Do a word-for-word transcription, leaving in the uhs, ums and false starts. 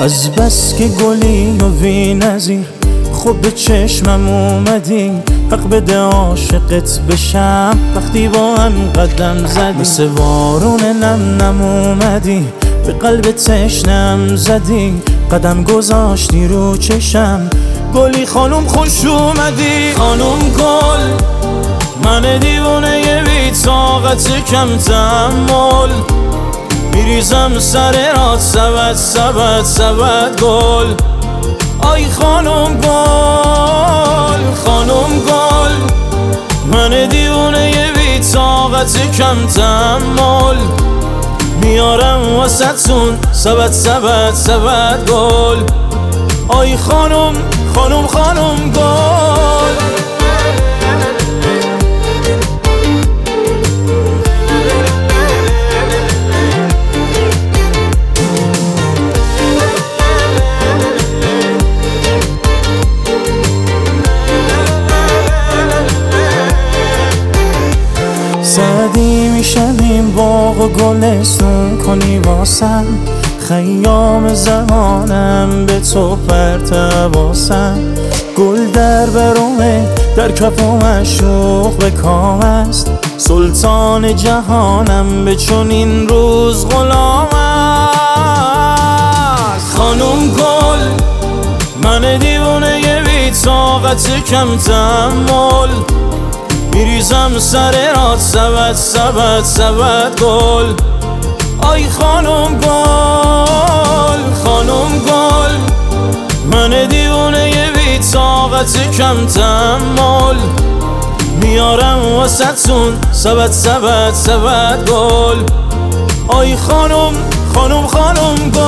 از بس که گلی و بی نظیر خوب به چشمم اومدی، حق بده عاشقت بشم وقتی با هم قدم زدی. مثل بارون نم نم اومدی به قلب تشنم زدی، قدم گذاشتی رو چشم گلی خانم خوش اومدی. خانم گل من دیوونه بی طاقت کم تحمل، میریزم سر رات سبت سبت سبت گل. آی خانم گل خانم گل من دیوونه بی طاقت کم تحمل، میارم واسه‌تون سبت سبت سبت گل. آی خانم خانم خانم گل. سعدی میشم این باغ و گلستون کنی واسم، خیام زمانم به تو پرتواسم. گل در برومه در کف و مشوق به کام است، سلطان جهانم به چون این روز غلام است. خانم گل من دیوونه بی طاقت کم تحمل، میریزم سر رات سبت سبت سبت گل. آی خانم گل خانم گل من دیوونه بی طاقت کم تحمل، میارم واسه‌تون سبت سبت سبت گل. آی خانم خانم خانم گل.